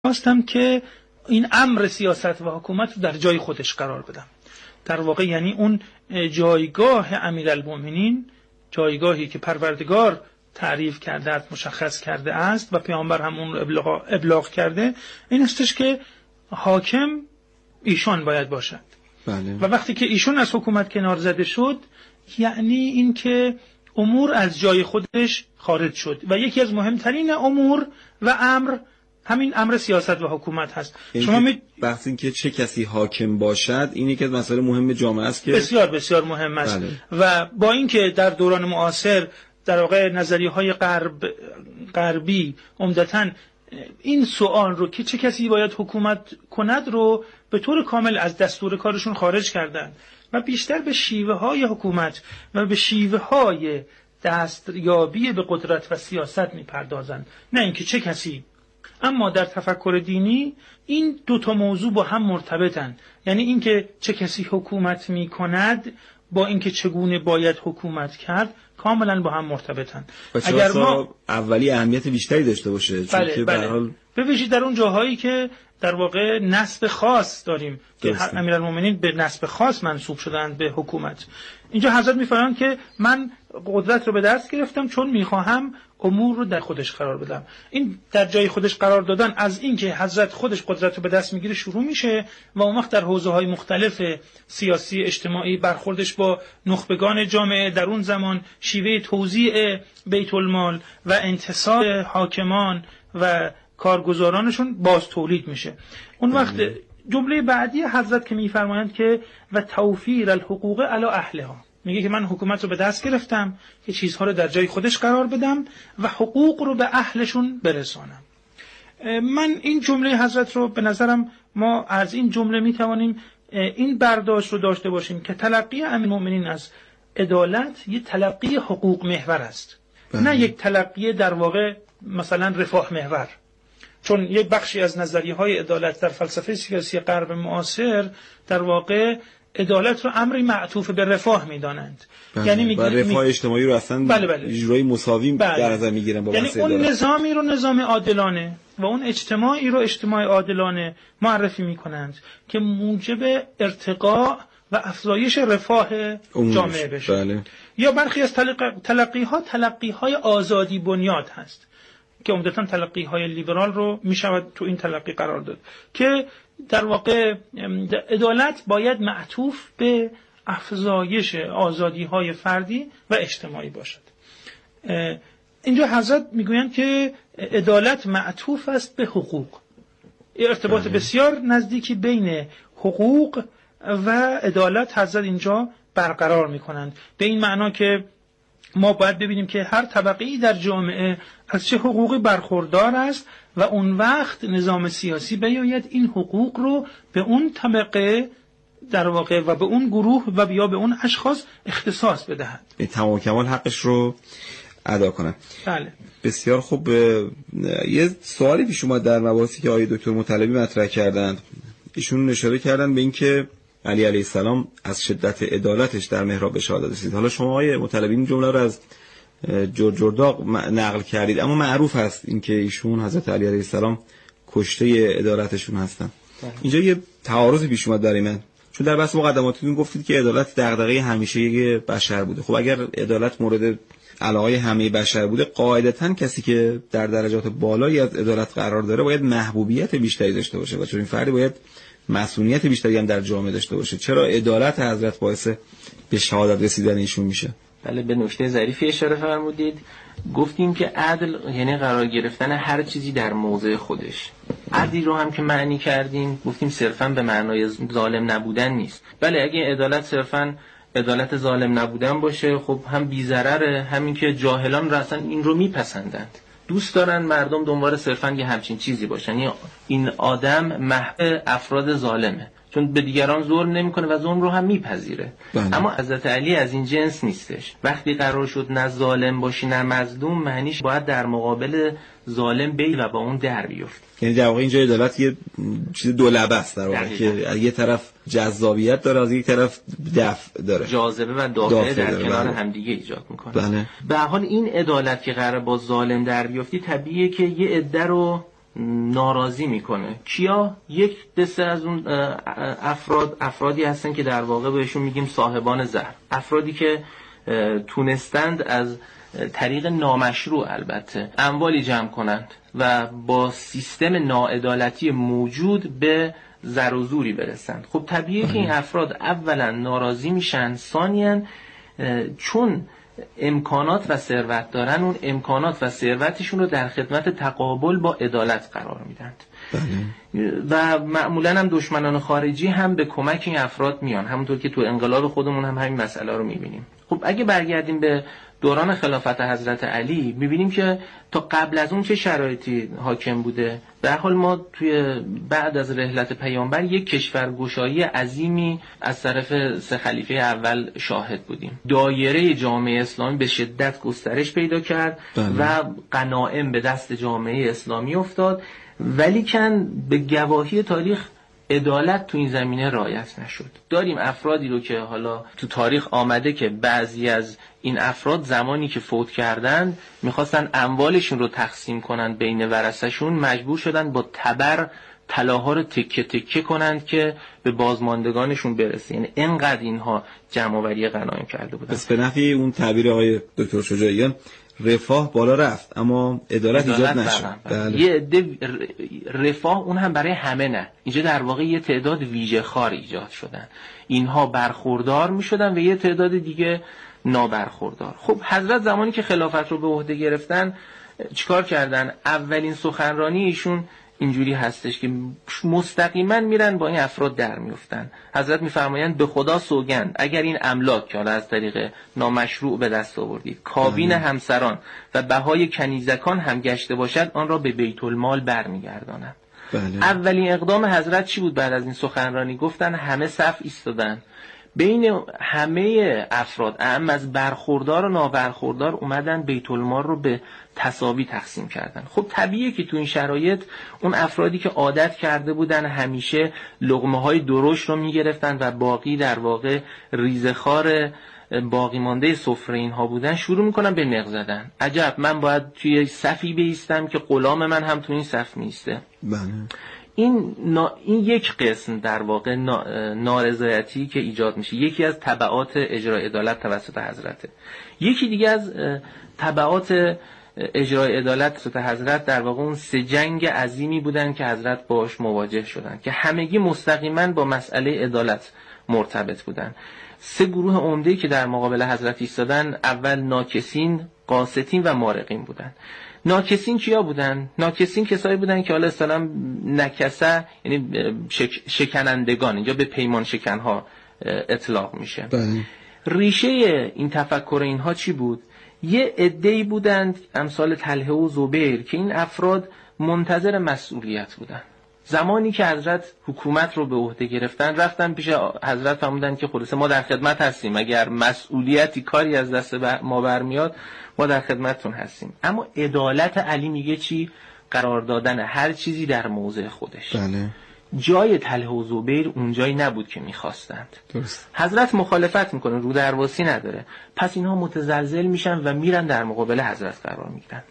میخواستم که این امر سیاست و حکومت رو در جای خودش قرار بدم. در واقع یعنی اون جایگاه امیرالمومنین، جایگاهی که پروردگار تعریف کرده است، مشخص کرده است و پیامبر هم اون ابلاغ کرده، این استش که حاکم ایشان باید باشد. بله. و وقتی که ایشون از حکومت کنار زده شد، یعنی این که امور از جای خودش خارج شد و یکی از مهمترین امور و امر همین امر سیاست و حکومت هست. شما بحث این که چه کسی حاکم باشد این یکی از مسائل مهم جامعه است که بسیار بسیار مهم است. بله. و با اینکه در دوران معاصر در واقع نظریه‌های غربی عمدتاً این سوال رو که چه کسی باید حکومت کند رو به طور کامل از دستور کارشون خارج کردند و بیشتر به شیوه‌های حکومت و به شیوه‌های دستیابی به قدرت و سیاست می‌پردازند، نه اینکه چه کسی. اما در تفکر دینی این دو تا موضوع با هم مرتبطن، یعنی اینکه چه کسی حکومت می‌کند با اینکه چگونه باید حکومت کرد کاملا با هم مرتبطن. اگر ما اولی اهمیت بیشتری داشته باشه، چون که به هر حال به ویژه در اون جاهایی که در واقع نسب خاص داریم که امیرالمومنین به نسب خاص منسوب شدند به حکومت. اینجا حضرت می‌فرمایند که من قدرت رو به دست گرفتم چون می‌خواهم امور رو در خودش قرار بدم. این در جای خودش قرار دادن از اینکه حضرت خودش قدرت رو به دست میگیره شروع میشه و اون وقت در حوزه‌های مختلف سیاسی اجتماعی برخوردش با نخبگان جامعه در اون زمان، شیوه توزیع بیت المال و انتصاب حاکمان و کارگزارانشون باز تولید میشه. اون وقت جمله بعدی حضرت که میفرمایند که و توفیر الحقوق علی اهلها، میگه که من حکومت رو به دست گرفتم که چیزها رو در جای خودش قرار بدم و حقوق رو به اهلشون برسانم. من این جمله حضرت رو به نظرم ما از این جمله میتوانیم این برداشت رو داشته باشیم که تلقی امیرالمومنین از عدالت یه تلقی حقوق محور است، نه یک تلقی در واقع مثلا رفاه محور. چون یک بخشی از نظریه‌های عدالت در فلسفه سیاسی غرب معاصر در واقع عدالت رو امری معطوف به رفاه می‌دانند. یعنی میگن رفاه اجتماعی رو اصلا اجرای مساوی در نظر می‌گیرن با یعنی اون نظامی رو نظام عادلانه و اون اجتماعی رو اجتماع عادلانه معرفی می‌کنند که موجب ارتقاء و افزایش رفاه جامعه بشه. بله. یا برخی از تلقی‌های آزادی بنیاد هست که عمدتاً تلقی‌های لیبرال رو میشود تو این تلقی قرار داد که در واقع عدالت باید معطوف به افزایش آزادی‌های فردی و اجتماعی باشد. اینجا حضرت میگویند که عدالت معطوف است به حقوق. ارتباط بسیار نزدیکی بین حقوق و عدالت حضرت اینجا برقرار میکنند، به این معنا که ما باید ببینیم که هر طبقه‌ای در جامعه از چه حقوقی برخوردار است و اون وقت نظام سیاسی بیاید این حقوق رو به اون طبقه در واقع و به اون گروه و یا به اون اشخاص اختصاص بدهد، تمام کمال حقش رو ادا کنه. بله. بسیار خوب. یه سوالی پیش اومد در مباحثی که آقای دکتر مطلبی مطرح کردند. ایشون اشاره کردن به این که علی علیه السلام از شدت عدالتش در محراب شهادت رسید. حالا شما آقای مطلبی این جمله رو از جرجرداق نقل کردید، اما معروف هست این که ایشون حضرت علی علیه السلام کشته عدالتشون هستن. اینجا یه تعارضی پیش اومد برای من، چون در بحث مقدماتتون گفتید که عدالت دغدغه همیشگی بشر بوده. خب اگر عدالت مورد علاقه همه بشر بوده، قاعدتاً کسی که در درجات بالایی از عدالت قرار داره باید محبوبیت بیشتری داشته باشه و چون این فردی باید مسئولیت بیشتری هم در جامعه داشته باشه. چرا عدالت حضرت باعث به شهادت رسیدن ایشون میشه؟ بله، به نکته ظریفی اشاره فرمودید. گفتیم که عدل یعنی قرار گرفتن هر چیزی در موضع خودش. عدلی رو هم که معنی کردیم گفتیم صرفاً به معنای ظالم نبودن نیست. بله، اگه عدالت صرفاً عدالت ظالم نبودن باشه، خب هم بی‌ضرره، همین که جاهلان اصلا این رو میپسندند، دوست دارن مردم دنبال صرفاً یه همچین چیزی باشن، یعنی این آدم محو افراد ظالمه چون به دیگران ظلم نمیکنه و ظلم رو هم میپذیره. اما حضرت علی از این جنس نیستش. وقتی قرار شد نه ظالم باشی نه مظلوم، معنیش باید در مقابل ظالم بی و با اون در بیفت. یعنی در واقع اینجا عدالت یه چیز دولبه است در واقع که یه طرف جذابیت داره، از یک طرف دفع داره، جاذبه و دافعه در کنار همدیگه ایجاد میکنه. بله. به هر حال این عدالت که قرار با ظالم در بیفتی، طبیعیه که یه عده رو ناراضی میکنه. کیا؟ یک دسته از اون افرادی هستن که در واقع بهشون میگیم صاحبان زر، افرادی که تونستند از طریق نامشروع البته اموالی جمع کنند و با سیستم ناعدالتی موجود به زر و زوری برسند. خب طبیعیه که این افراد اولا ناراضی میشن، ثانیاً چون امکانات و ثروت دارن، اون امکانات و ثروتشون رو در خدمت تقابل با عدالت قرار میدند. و معمولاً هم دشمنان خارجی هم به کمک این افراد میان، همونطور که تو انقلاب خودمون هم همین مسئله رو میبینیم. خب اگه برگردیم به دوران خلافت حضرت علی، میبینیم که تا قبل از اون چه شرایطی حاکم بوده. به هر حال ما توی بعد از رحلت پیامبر یک کشورگشایی عظیمی از طرف سه خلیفه اول شاهد بودیم. دایره جامعه اسلامی به شدت گسترش پیدا کرد و غنایم به دست جامعه اسلامی افتاد، ولیکن به گواهی تاریخ عدالت تو این زمینه رعایت نشد. داریم افرادی رو که حالا تو تاریخ آمده که بعضی از این افراد زمانی که فوت کردن میخواستن اموالشون رو تقسیم کنن بین ورثه‌شون، مجبور شدن با تبر طلاها رو تکه تکه کنند که به بازماندگانشون برسه. یعنی اینقدر اینها جمع‌آوری غنایم کرده بودن. پس به نفی اون تعبیر آقای دکتر شجاعیان، رفاه بالا رفت اما عدالت ایجاد نشد. یه عده رفاه، اون هم برای همه نه، اینجا در واقع یه تعداد ویژه خار ایجاد شدن، اینها برخوردار می شدن و یه تعداد دیگه نابرخوردار. خب حضرت زمانی که خلافت رو به عهده گرفتن چیکار کردن؟ اولین سخنرانی ایشون اینجوری هستش که مستقیما میرن با این افراد در میفتن. حضرت میفرمایند به خدا سوگند اگر این املاک که حالا از طریق نامشروع به دست آوردید کابین همسران و بهای کنیزکان هم گشته باشد، آن را به بیت المال برمیگردانم. اولین اقدام حضرت چی بود بعد از این سخنرانی؟ گفتن همه صف ایستادن، بین همه افراد اعم از برخوردار و نابرخوردار اومدن بیت المال رو به تساوی تقسیم کردن. خب طبیعیه که تو این شرایط اون افرادی که عادت کرده بودن همیشه لقمه های درشت رو میگرفتن و باقی در واقع ریزخوار باقی مانده سفره اینها بودن، شروع میکنن به نق زدن. عجب، من باید توی صفی بیستم که غلام من هم تو این صف میسته. این یک قسم در واقع نارضایتی که ایجاد میشه، یکی از تبعات اجرای عدالت توسط حضرته. یکی دیگه از تبعات اجرای عدالت توسط حضرت در واقع اون سه جنگ عظیمی بودن که حضرت باش مواجه شدن که همگی مستقیما با مسئله عدالت مرتبط بودن. سه گروه عمده‌ای که در مقابل حضرت ایستادن، اول ناکسین، قاسطین و مارقین بودن. ناکسین کیا بودن؟ ناکسین کسایی بودن که حالا اصطلاحاً نکسه یعنی شکنندگان، اینجا به پیمان شکنها اطلاق میشه. ریشه این تفکر اینها چی بود؟ یه عده‌ای بودند امثال طلحه و زبیر که این افراد منتظر مسئولیت بودن. زمانی که حضرت حکومت رو به عهده گرفتن، رفتن پیش حضرت فرمودن که خلاصه ما در خدمت هستیم، اگر مسئولیتی کاری از دست ما برمیاد ما در خدمتتون هستیم. اما عدالت علی میگه چی؟ قرار دادن هر چیزی در موضع خودش. جای طلحه و زبیر اون جایی نبود که میخواستند. حضرت مخالفت میکنه، رو درواسی نداره، پس اینها متزلزل میشن و میرن در مقابل حضرت قرار میگیرن.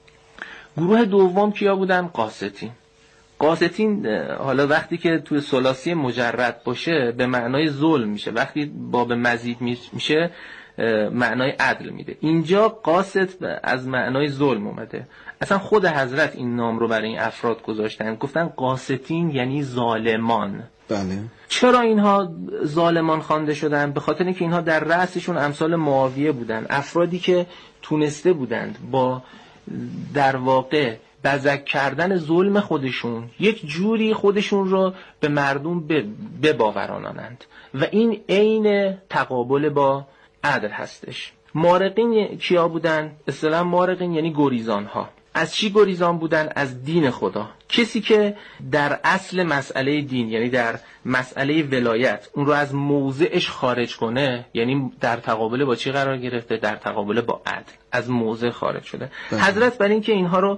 گروه دوم کیا بودن؟ قاسطین. قاسطین حالا وقتی که توی ثلاثی مجرد باشه به معنای ظلم میشه، وقتی باب مزید میشه معنای عدل میده. اینجا قاسط از معنای ظلم اومده. اصلا خود حضرت این نام رو برای این افراد گذاشتن، گفتن قاسطین یعنی ظالمان. بله. چرا اینها ظالمان خوانده شدن؟ به خاطر اینکه اینها در رأسشون امثال معاویه بودن، افرادی که تونسته بودند با در واقع بزک کردن ظلم خودشون یک جوری خودشون رو به مردم بباورانند و این عین تقابل با عدل هستش. مارقین کیا بودن؟ اصطلاحاً مارقین یعنی گریزان ها. از چی گریزان بودن؟ از دین خدا. کسی که در اصل مسئله دین، یعنی در مسئله ولایت، اون رو از موضعش خارج کنه، یعنی در تقابل با چی قرار گرفته؟ در تقابل با عدل، از موضع خارج شده. حضرت برای اینکه اینها رو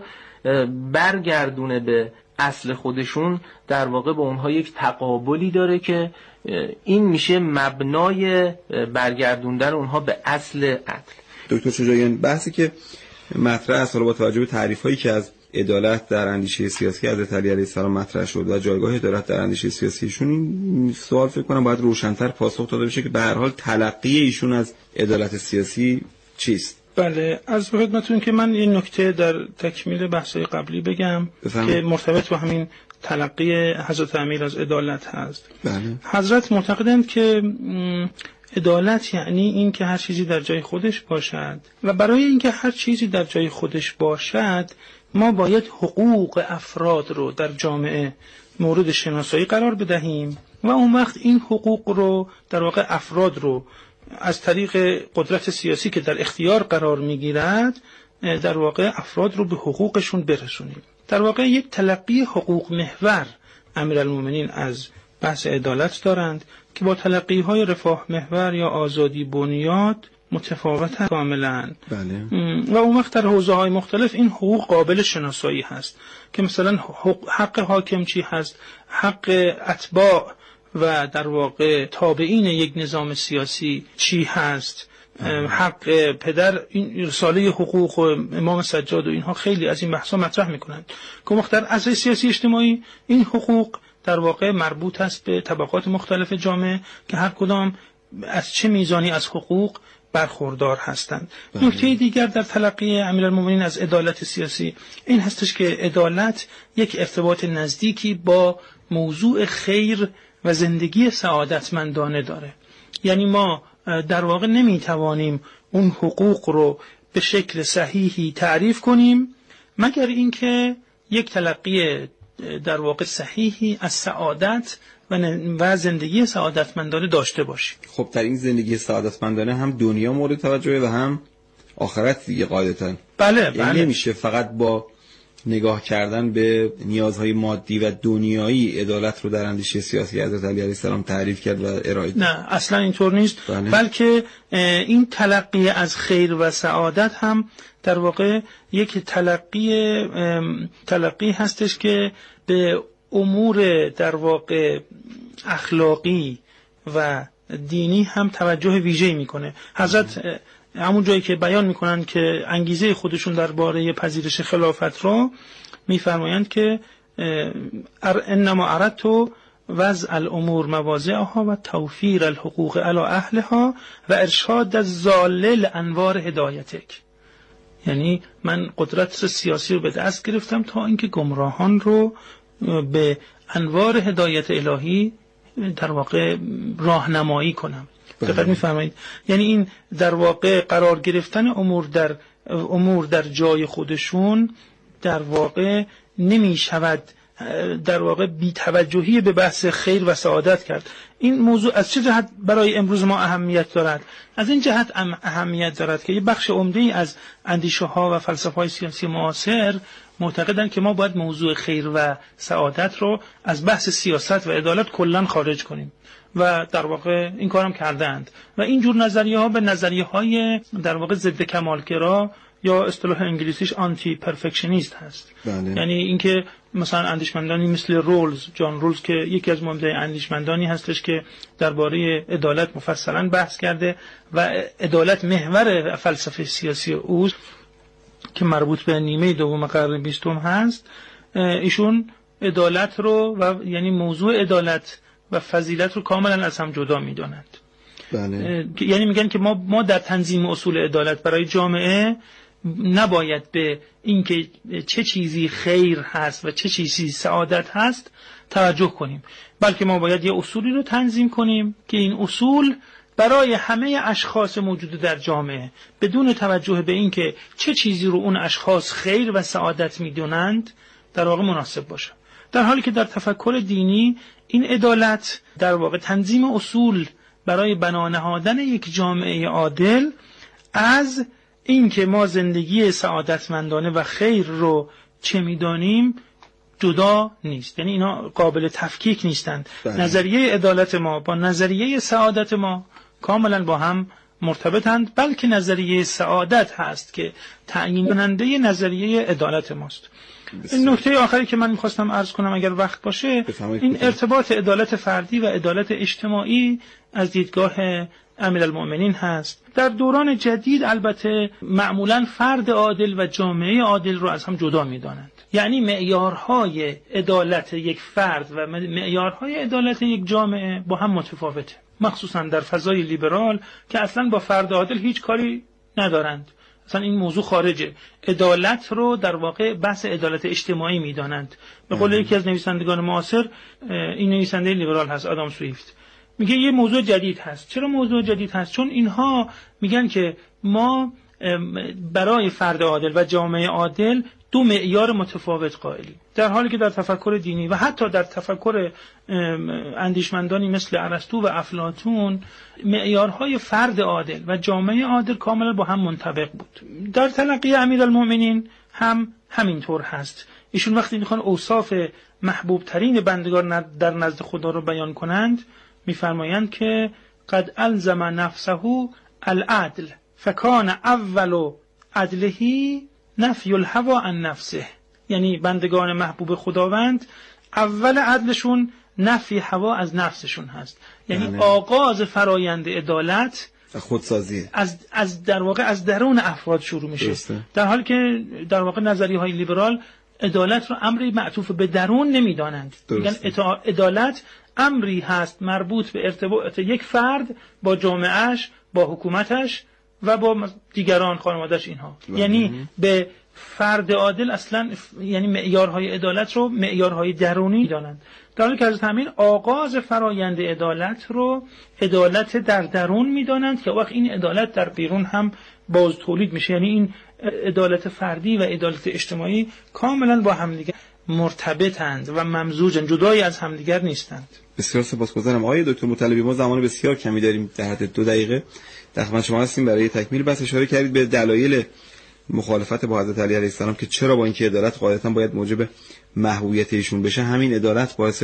برگردونه به اصل خودشون، در واقع با اونها یک تقابلی داره که این میشه مبنای برگردوندن اونها به اصل عدل. دکتر شجاعیان، بحثی که مطرح است با توجه به تعریف‌هایی که از عدالت در اندیشه سیاسی حضرت علی علیه السلام مطرح شد و جایگاه عدالت در اندیشه سیاسیشون، این سوال فکر کنم باید روشن‌تر پاسخ داده بشه که به هر حال تلقی ایشون از عدالت سیاسی چیست. بله، از خدمتتون که من این نکته در تکمیل بحث‌های قبلی بگم که مرتبط با همین تلقی حضرت امیر از عدالت هست. بله. حضرت معتقدند که عدالت یعنی این که هر چیزی در جای خودش باشد و برای اینکه هر چیزی در جای خودش باشد ما باید حقوق افراد رو در جامعه مورد شناسایی قرار بدهیم و اون وقت این حقوق رو در واقع افراد رو از طریق قدرت سیاسی که در اختیار قرار میگیرد در واقع افراد رو به حقوقشون برسونیم. در واقع یک تلقی حقوق محور امیرالمومنین از بحث عدالت دارند که با تلقی‌های رفاه محور یا آزادی بنیاد متفاوت کاملا. بله. و اون وقت در حوزه‌های مختلف این حقوق قابل شناسایی هست که مثلا حق حاکم چی هست، حق اتباع و در واقع تابعین یک نظام سیاسی چی هست، حق پدر، این رساله حقوق و امام سجاد و اینها خیلی از این بحثا مطرح میکنند که وقت در عصر سیاسی اجتماعی این حقوق در واقع مربوط است به طبقات مختلف جامعه که هر کدام از چه میزانی از حقوق برخوردار هستند. نکته دیگر در تلقی امیرالمومنین از عدالت سیاسی این هستش که عدالت یک ارتباط نزدیکی با موضوع خیر و زندگی سعادتمندانه داره. یعنی ما در واقع نمیتوانیم اون حقوق رو به شکل صحیحی تعریف کنیم مگر اینکه یک تلقی در واقع صحیحی از سعادت و زندگی سعادتمندانه داشته باشیم. خب در این زندگی سعادتمندانه هم دنیا مورد توجهه و هم آخرت دیگه قاعدتاً. بله. یعنی نمیشه فقط با نگاه کردن به نیازهای مادی و دنیایی عدالت رو در اندیشه سیاسی حضرت علی علیه السلام تعریف کرد و ارائه داد. نه، اصلا اینطور نیست. بله. بلکه این تلقی از خیر و سعادت هم در واقع یک تلقی هستش که به امور در واقع اخلاقی و دینی هم توجه ویژه‌ای میکنه. حضرت همون جایی که بیان میکنن که انگیزه خودشون درباره پذیرش خلافت رو میفرمایند که انما اردت وضع الامور مواضعها و توفیر الحقوق علی اهلها و ارشاد الضال انوار هدایتک. یعنی من قدرت سیاسی رو به دست گرفتم تا اینکه گمراهان رو به انوار هدایت الهی در واقع راهنمایی کنم. دقت می‌فرمایید؟ یعنی این در واقع قرار گرفتن امور در جای خودشون در واقع نمی‌شود در واقع بی‌توجهی به بحث خیر و سعادت کرد. این موضوع از چه جهت برای امروز ما اهمیت دارد؟ از این جهت اهمیت دارد که یه بخش عمده‌ای از اندیشه‌ها و فلسفه‌های سیاسی معاصر معتقدند که ما باید موضوع خیر و سعادت رو از بحث سیاست و عدالت کلاً خارج کنیم و در واقع این کارم کردند و این جور نظریه‌ها به نظریه‌های در واقع ضد کمالگرا یا اصطلاح انگلیسیش آنتی پرفکشنیست هست. بله. یعنی اینکه مثلا اندیشمندانی مثل جان رولز که یکی از مهمترین اندیشمندانی هستش که درباره عدالت مفصلا بحث کرده و عدالت محور فلسفه سیاسی اوست که مربوط به نیمه دوم قرن 20 هست، ایشون عدالت رو و یعنی موضوع عدالت و فضیلت رو کاملا از هم جدا می‌دانند. بله. یعنی میگن که ما در تنظیم اصول عدالت برای جامعه نباید به اینکه چه چیزی خیر هست و چه چیزی سعادت هست توجه کنیم، بلکه ما باید یه اصولی رو تنظیم کنیم که این اصول برای همه اشخاص موجود در جامعه بدون توجه به اینکه چه چیزی رو اون اشخاص خیر و سعادت میدونند در واقع مناسب باشه. در حالی که در تفکر دینی این عدالت در واقع تنظیم اصول برای بنا نهادن یک جامعه عادل از اینکه ما زندگی سعادتمندانه و خیر رو چه میدانیم جدا نیست. یعنی اینا قابل تفکیک نیستند. نظریه عدالت ما با نظریه سعادت ما کاملا با هم مرتبطند، بلکه نظریه سعادت هست که تعیین کننده نظریه عدالت ماست. این نکته آخری که من می‌خواستم عرض کنم اگر وقت باشه، این ارتباط عدالت فردی و عدالت اجتماعی از دیدگاه امیرالمومنین هست. در دوران جدید البته معمولاً فرد عادل و جامعه عادل رو از هم جدا می‌دانند. یعنی معیارهای عدالت یک فرد و معیارهای عدالت یک جامعه با هم متفاوته، مخصوصا در فضای لیبرال که اصلا با فرد عادل هیچ کاری ندارند، اصلا این موضوع خارجه. عدالت رو در واقع بحث عدالت اجتماعی میدانند. به قول یکی از نویسندگان معاصر، این نویسنده لیبرال هست، آدام سویفت، میگه یه موضوع جدید هست. چرا موضوع جدید هست؟ چون اینها میگن که ما برای فرد عادل و جامعه عادل دو معیار متفاوت قائلیم، در حالی که در تفکر دینی و حتی در تفکر اندیشمندانی مثل ارسطو و افلاطون معیارهای فرد عادل و جامعه عادل کاملا با هم منطبق بود. در تلقی امیرالمؤمنین هم همینطور هست. ایشون وقتی میخوان اوصاف محبوب ترین بندگان در نزد خدا رو بیان کنند میفرمایند که قد الزم نفسه العدل فکان اول عدله نفی الهوى عن نفسه. یعنی بندگان محبوب خداوند اول عدلشون نفی هوا از نفسشون هست، یعنی آغاز فرایند عدالت خودسازی از در واقع از درون افراد شروع میشه. در حالی که در واقع نظریه های لیبرال عدالت رو امری معطوف به درون نمیدانند، میگن عدالت امری هست مربوط به ارتباط یک فرد با جامعهش، با حکومتش و با دیگران، خانواده‌اش، اینها. یعنی به فرد عادل اصلا یعنی معیارهای عدالت رو معیارهای درونی دانند، در حالی که از همین آغاز فرایند عدالت رو عدالت در درون میدانند که وقت این عدالت در بیرون هم باز تولید میشه. یعنی این عدالت فردی و عدالت اجتماعی کاملا با همدیگر مرتبطند و ممزوجند، جدای از همدیگر نیستند. بسیار سپاسگزارم آقای دکتر مطلبی. ما زمان بسیار کمی داریم، در حد 2 دقیقه در خدمت شما هستیم. برای تکمیل بحث اشاره کردید به دلایل مخالفت با حضرت علی علیه السلام که چرا با اینکه عدالت قاعدتاً باید موجب محبوبیت ایشون بشه، همین عدالت باعث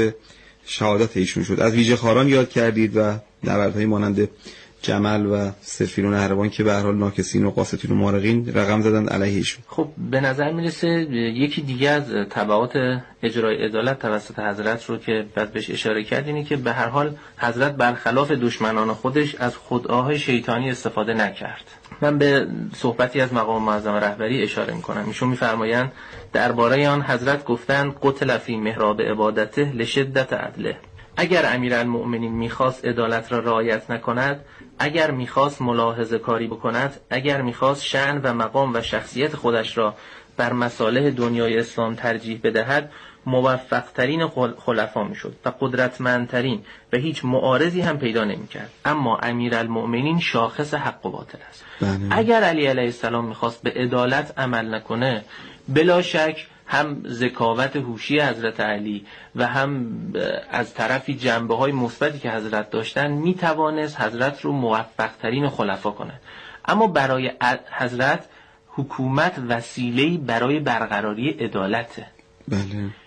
شهادت ایشون شد. از ویژه خاران یاد کردید و نبردهای مانند جمل و سفیر و نهروان که به هر حال ناکسین و قاستین و مارقین رقم زدن علیه ایشون. خب به نظر میرسه یکی دیگه از تبعات اجرای عدالت توسط حضرت رو که بعد بهش اشاره کرد اینه که به هر حال حضرت برخلاف دشمنان خودش از خودآهای شیطانی استفاده نکرد. من به صحبتی از مقام معظم رهبری اشاره میکنم. ایشون میفرمایند درباره آن حضرت گفتند قتل فی محراب عبادته لشدت عدله. اگر امیرالمؤمنین میخواست عدالت را رعایت نکند، اگر میخواست ملاحظه کاری بکند، اگر میخواست شأن و مقام و شخصیت خودش را بر مصالح دنیای اسلام ترجیح بدهد، موفق ترین خلفا میشد و قدرتمندترین و هیچ معارضی هم پیدا نمیکرد. اما امیرالمؤمنین شاخص حق و باطل است. اگر علی علیه السلام میخواست به عدالت عمل نکنه، بلا شک هم ذکاوت هوشی حضرت علی و هم از طرفی جنبه‌های مثبتی که حضرت داشتن میتوانست حضرت رو موفق ترین خلفا کنه. اما برای حضرت حکومت وسیله‌ای برای برقراری عدالته. بله.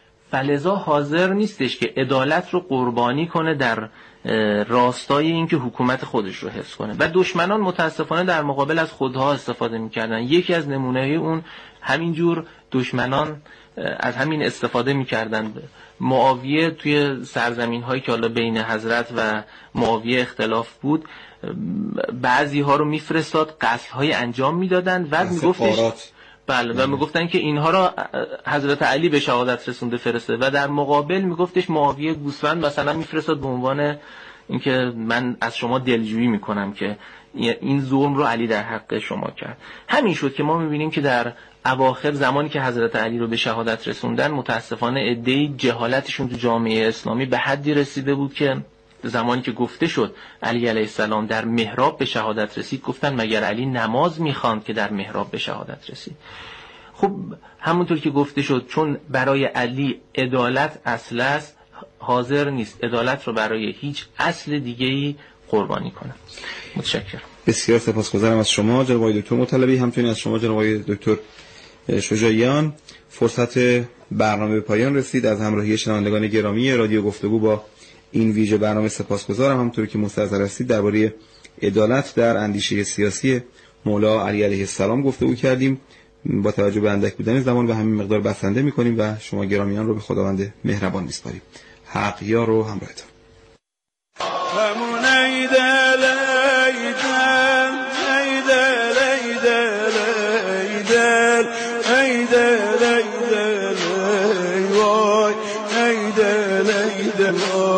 فلذا حاضر نیستش که عدالت رو قربانی کنه در راستای اینکه حکومت خودش رو حفظ کنه و دشمنان متاسفانه در مقابل از خودها استفاده میکردن. یکی از نمونه اون همینجور دشمنان از همین استفاده میکردن. معاویه توی سرزمین هایی که حالا بین حضرت و معاویه اختلاف بود، بعضی ها رو میفرستاد، قتل های انجام میدادن و میگفتش بله و میگفتن که اینها را حضرت علی به شهادت رسونده فرسته و در مقابل میگفتش معاویه گوسفند مثلا میفرستاد به عنوان اینکه من از شما دلجویی میکنم که این ظلم رو علی در حق شما کرد. همین شد که ما میبینیم که در اواخر زمانی که حضرت علی رو به شهادت رسوندن، متاسفانه عده‌ای جهالتشون تو جامعه اسلامی به حدی رسیده بود که زمانی که گفته شد علی علیه السلام در محراب به شهادت رسید، گفتن مگر علی نماز میخواند که در محراب به شهادت رسید؟ خب همونطور که گفته شد، چون برای علی عدالت اصل است، حاضر نیست عدالت رو برای هیچ اصل دیگه‌ای قربانی کنه. متشکرم. بسیار سپاسگزارم از شما جناب آقای دکتر مطلبی، همچنین از شما جناب آقای دکتر شجاعیان. فرصت برنامه به پایان رسید. از همراهی شنوندگان گرامی رادیو گفتگو با این ویژه برنامه سپاسگزارم. همونطوری که مستحضر هستید درباره عدالت در اندیشه سیاسی مولا علی علیه السلام گفتگو کردیم. با توجه به اندک بودن زمان به همین مقدار بسنده می‌کنیم و شما گرامیان رو به خداوند مهربان می‌سپاریم. حق یار و همراهتون. ایدل لیده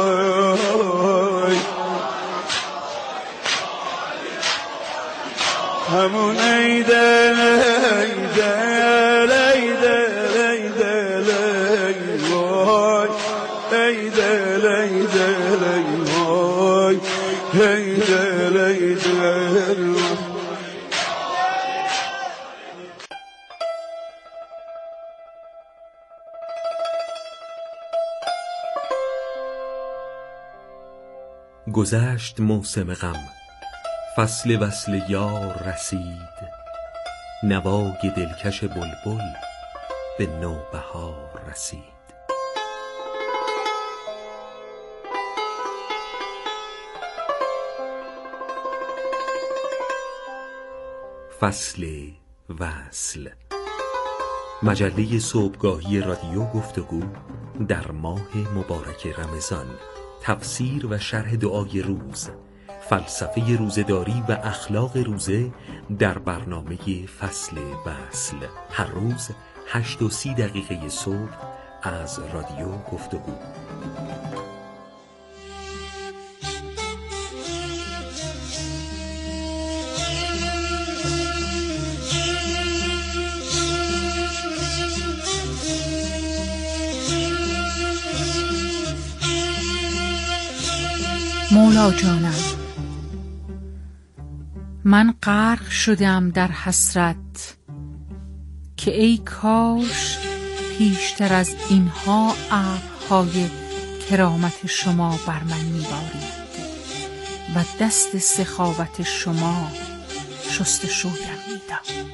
همون ایده لیده لیده لیده لیده وای ایده لیده لیده وای ایده لیده. گذشت موسم غم، فصل وصل یار رسید، نوای دلکش بلبل به نوبهار رسید. فصل وصل، مجله صبحگاهی رادیو گفتگو در ماه مبارک رمضان، تفسیر و شرح دعای روز، فلسفه روزه‌داری و اخلاق روزه در برنامه فصل وصل، هر روز 8:30 صبح از رادیو گفتگو. مولا جانم، من غرق شدم در حسرت که ای کاش پیشتر از اینها ابرهای کرامت شما بر من می‌بارید و دست سخاوت شما شستشویم می‌داد.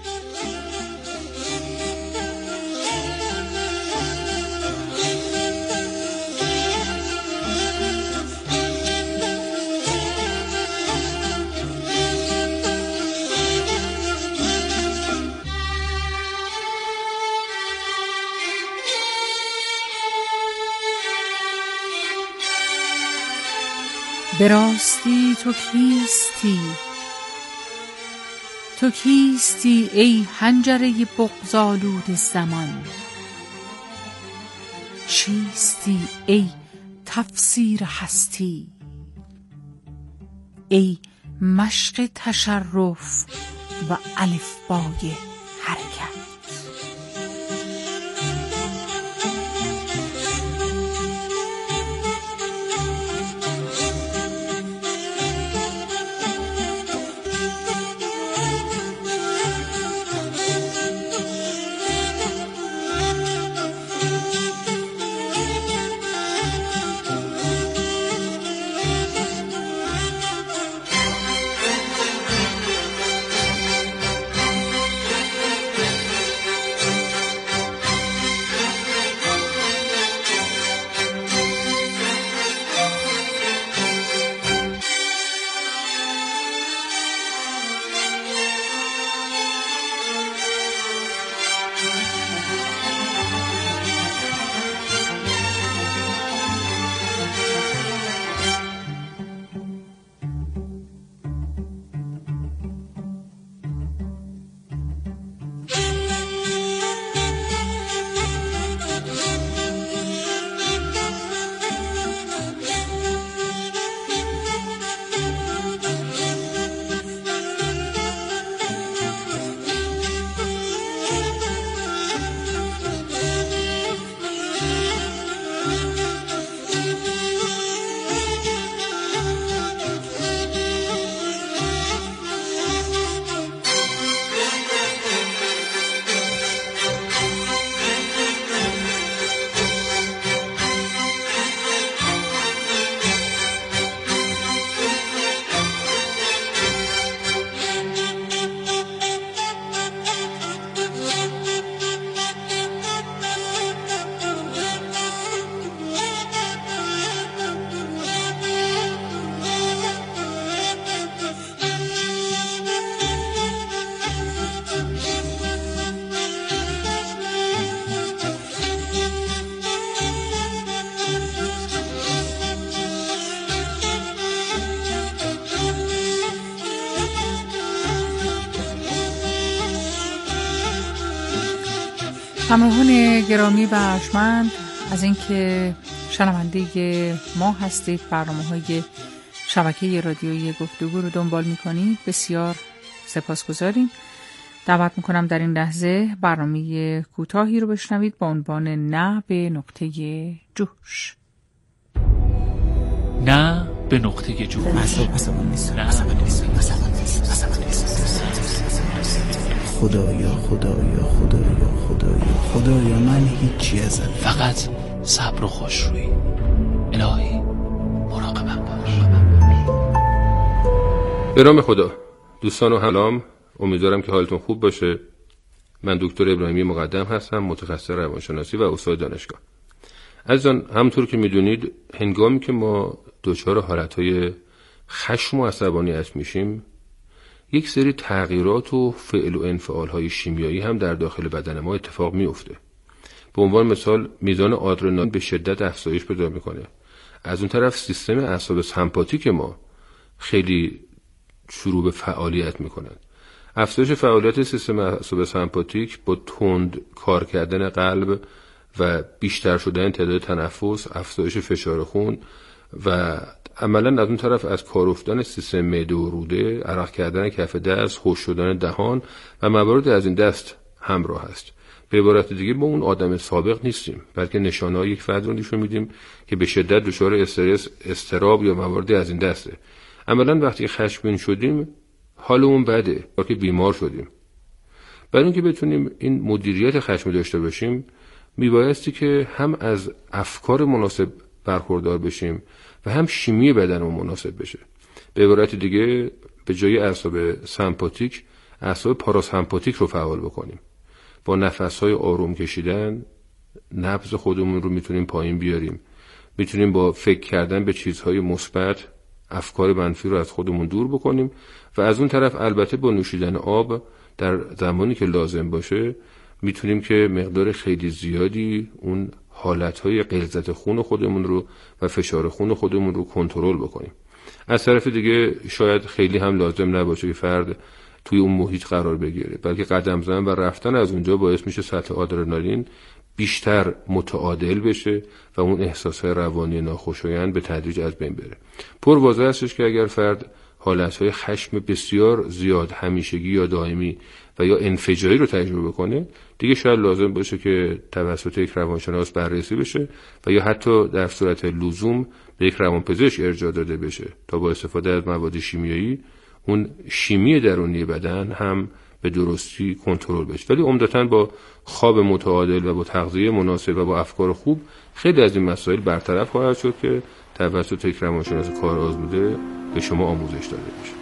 به راستی تو کیستی؟ تو کیستی ای حنجره بغض‌آلود زمان؟ چیستی ای تفسیر هستی؟ ای مشق تشرف و الفبای حرکت؟ همراهان گرامی و ارجمند، از اینکه شنونده ما هستید، برنامه‌های شبکه رادیویی گفتگو رو دنبال می‌کنید. بسیار سپاسگزاریم. دعوت می‌کنم در این لحظه برنامه کوتاهی رو بشنوید با عنوان نه به نقطه جوش. نه به نقطه جوش. خدایا خدایا خدایا خدایا خدایا من هیچی ازت، فقط صبر و خوشرویی. الهی مراقبم باش. به نام خدا. دوستان و همسلام، امیدوارم که حالتون خوب باشه. من دکتر ابراهیمی مقدم هستم، متخصص روانشناسی و استاد دانشگاه. عزیزان، همونطور که میدونید هنگامی که ما دچار حالتهای خشم و عصبانیت میشیم، یک سری تغییرات و فعل و انفعالهای شیمیایی هم در داخل بدن ما اتفاق میفته. به عنوان مثال میزان آدرنالین به شدت افزایش پیدا میکنه. از اون طرف سیستم اعصاب سمپاتیک ما خیلی شروع به فعالیت میکنن. افزایش فعالیت سیستم اعصاب سمپاتیک با تند کار کردن قلب و بیشتر شدن تعداد تنفس، افزایش فشار خون و عملاً از اون طرف از کار افتادن سیستم معده و روده، عرق کردن کف دست، خشک شدن دهان و موارد از این دست همراه است. به عبارت دیگه ما اون آدم سابق نیستیم، بلکه نشانه‌های یک فرد رو نشون میدیم که به شدت دچار استرس، اضطراب یا مواردی از این دسته. عملاً وقتی خشمگین شدیم حالمون بده، وقتی بیمار شدیم. برای اینکه بتونیم این مدیریت خشم داشته باشیم، میبایستی که هم از افکار مناسب برخوردار بشیم و هم شیمی بدنمون مناسب بشه. به عبارت دیگه به جای اعصاب سمپاتیک، اعصاب پاراسمپاتیک رو فعال بکنیم. با نفس‌های آروم کشیدن نبض خودمون رو میتونیم پایین بیاریم. میتونیم با فکر کردن به چیزهای مثبت افکار منفی رو از خودمون دور بکنیم و از اون طرف البته با نوشیدن آب در زمانی که لازم باشه میتونیم که مقدار خیلی زیادی اون حالتهای غلظت خون خودمون رو و فشار خون خودمون رو کنترل بکنیم. از طرف دیگه شاید خیلی هم لازم نباشه که فرد توی اون محیط قرار بگیره، بلکه قدم زدن و رفتن از اونجا باعث میشه سطح آدرنالین بیشتر متعادل بشه و اون احساسات روانی ناخوشایند به تدریج از بین بره. پر واضح استش که اگر فرد حالتهای خشم بسیار زیاد، همیشگی یا دائمی و یا انفجاری رو تجربه کنه، دیگه شاید لازم باشه که توسط یک روانشناس بررسی بشه و یا حتی در صورت لزوم به یک روانپزشک ارجاع داده بشه تا با استفاده از مواد شیمیایی اون شیمی درونی بدن هم به درستی کنترل بشه. ولی عمدتاً با خواب متعادل و با تغذیه مناسب و با افکار خوب خیلی از این مسائل برطرف خواهد شد که توسط یک روانشناس کار آزموده به شما آموزش داده بشه.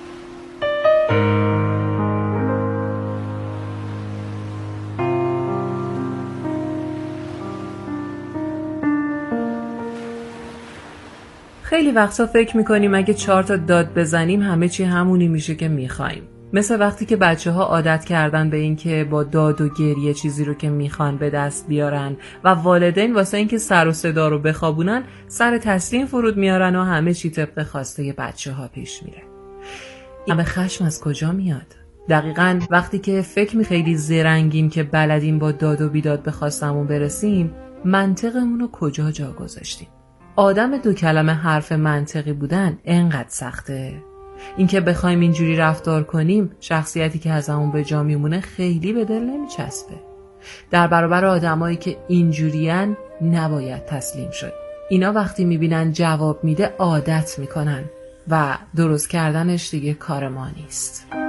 خیلی وقتا فکر میکنیم اگه 4 تا داد بزنیم همه چی همونی میشه که میخوایم. مثل وقتی که بچه‌ها عادت کردن به این که با داد و گریه چیزی رو که میخوان به دست بیارن و والدین واسه این که سر و صدا رو بخوابونن سر تسلیم فرود میارن و همه چی طبق خواسته بچه‌ها پیش میره. این همه خشم از کجا میاد؟ دقیقاً وقتی که فکر خیلی زرنگیم که بلدیم با داد و بیداد به خواستمون برسیم، منطقمون رو کجا جا گذاشتیم؟ آدم 2 کلمه حرف منطقی بودن انقدر سخته. این که بخوایم اینجوری رفتار کنیم، شخصیتی که از همون به جا میمونه خیلی به دل نمیچسبه. در برابر آدمایی که اینجورین نباید تسلیم شد. اینا وقتی میبینن جواب میده عادت میکنن و درست کردنش دیگه کار ما نیست.